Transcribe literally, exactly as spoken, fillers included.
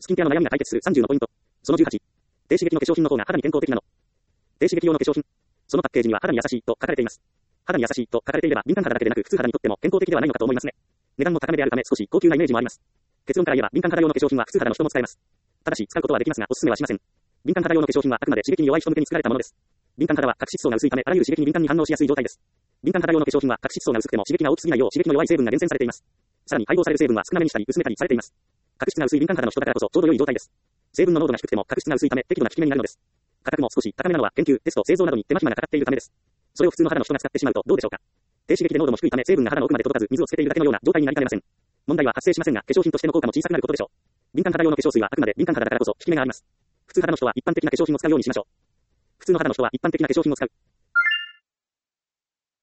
スキンケアの悩みが解決するさんじゅうのポイント。そのじゅうはち。低刺激の化粧品の方が肌に健康的なの。低刺激用の化粧品。そのパッケージには肌に優しいと書かれています。肌に優しいと書かれていれば敏感肌だけでなく普通肌にとっても健康的ではないのかと思いますね。値段も高めであるため少し高級なイメージもあります。結論から言えば敏感肌用の化粧品は普通肌の人も使えます。ただし使うことはできますがおすすめはしません。敏感肌用の化粧品はあくまで刺激に弱い人向けに作られたものです。敏感肌は角質層が薄いためあらゆる刺激に敏感に反応しやすい状態です。敏感肌用の化粧品は角質層が薄くても刺激が大きすぎないよう刺激の弱い成分が厳選されています。さらに配合される成分は少なめにしたり薄めたりされています。角質が薄い敏感肌の人だからこそちょうど良い状態です。成分の濃度が低くても角質が薄いため適度な効き目になるのです。価格も少し高めなのは研究、テスト、製造などに手間暇がかかっているためです。それを普通の肌の人が使ってしまうとどうでしょうか。低刺激で濃度も低いため成分が肌の奥まで届かず水をつけているだけのような状態になりかねません。問題は発生しませんが化粧品としての効果も小さくなることでしょう。敏感肌用の化粧水はあくまで敏感肌だからこそ効き目があります。普通肌の人は一般的な化粧品を使うようにしましょう。普通の肌の人は一般的な化粧品を使う。